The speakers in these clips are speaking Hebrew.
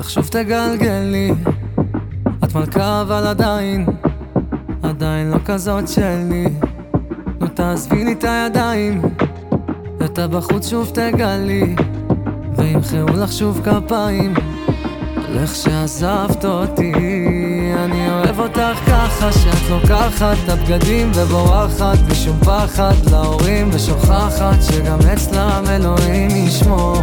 בטח שוב תגלגלי. את מלכה אבל עדיין לא כזאת שלי. נו תעזבי לי את הידיים, אתה בחוץ שוב תגלי, וימחאו לך שוב כפיים על איך שעזבת אותי. אני אוהב אותך ככה שאת לוקחת את הבגדים ובורחת בלי שום פחד להורים, ושוכחת שגם אצלם אלוהים ישמור.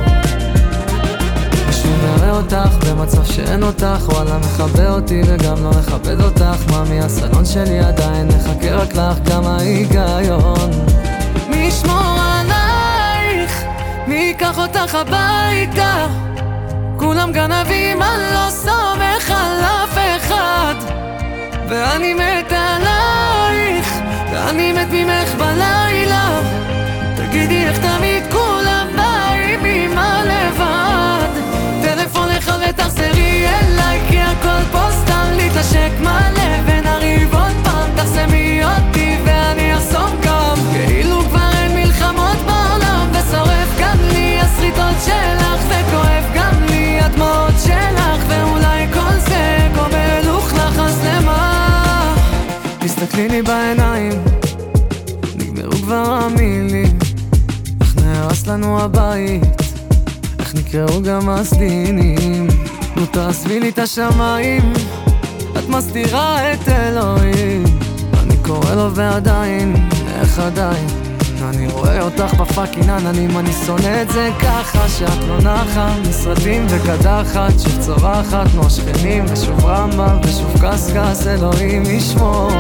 ושוב נראה אותך במצב שאין אותך, וואלה מכבה אותי וגם לא מכבד אותך. מאמי הסלון שלי עדיין מחכה רק לך, גם ההיגיון. מי ישמור עלייך? מי ייקח אותך הביתה? כולם גנבים, אני לא סומך על אף אחד, ואני מת עלייך, ואני מת ממך בלילה. תגידי איך תמיד כולם באים ממך לבד. טלפון אחד ותחזרי אליי, כי הכל פה סתם להתנשק מלא ונריב עוד פעם. תחסמי אותי ואני אחסום גם, כאילו כבר אין מלחמות בעולם, ושורף גם לי הסריטות שלך, וכואב גם לי הדמעות שלך, ואולי כל זה גומל וכלך, אז למה? תסתכלי לי בעיניים, נגמרו כבר המילים. איך נהרס לנו הבית, איך נקראו גם הסדינים. נו תעזבי לי את השמיים, את מסתירה את אלוהים. אני קורא לו ועדיין, איך עדיין? אני רואה אותך בפאקינג עננים. אני שונא את זה ככה שאת לא נחה, משרדים וקדחת, שוב צורחת כמו השכנים, ושוב רמב"ם ושוב קסקס, אלוהים ישמור.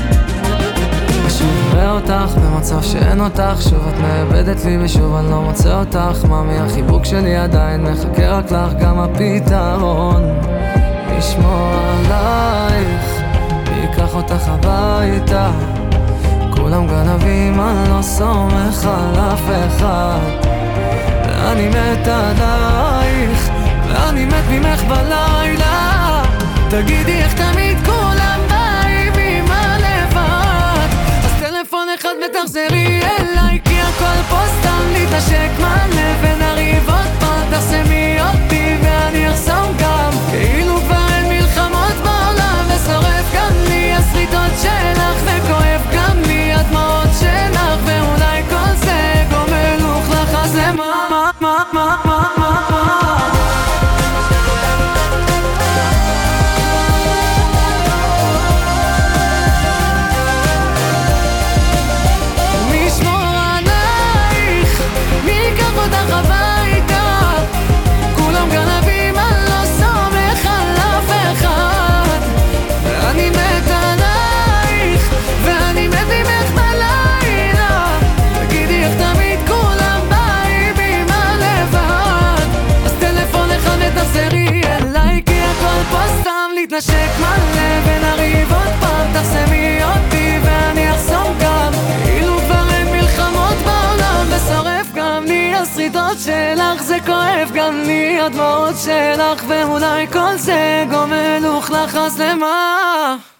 ושוב רואה אותך במצב שאין אותך, שוב את מאבדת לי ושוב אני לא מוצא אותך. מאמי החיבוק שלי עדיין מחכה רק לך, גם הפתרון ישמור עלייך, ייקח אותך הביתה. כולם גנבים, אני לא סומך על אף אחד, ואני מת עלייך, ואני מת ממך בלילה. תגידי איך תמיד כולם באים ממך לבד. אז טלפון אחד ותחזרי אליי, כי הכל פה סתם להתנשק מלא ונריב עוד פעם. תחסמי אותי ואני אחסום גם, כאילו כבר אין מלחמות בעולם, ושורף גם לי הסריטות שלך, וכואב גם לי הדמעות שלך, ואולי כל זה גומל וכלך, אז למה? מי ישמור עלייך? מי ייקח אותך הביתה? כולם גנבים, אני לא סומך על אף אחד, ואני מת עלייך, ואני מת ממך בלילה. תגידי איך תמיד כולם באים ממך לבד. אז טלפון אחד ותחזרי אליי, כי הכל פה סתם להתנשק מלא ונריב עוד פעם. תחסמי אותי ואני אחסום גם, כאילו כבר אין מלחמות בעולם, ושורף גם לי הסריטות שלך, זה כואב גם לי הדמעות שלך, ואולי כל זה גומל וכלך, אז למה?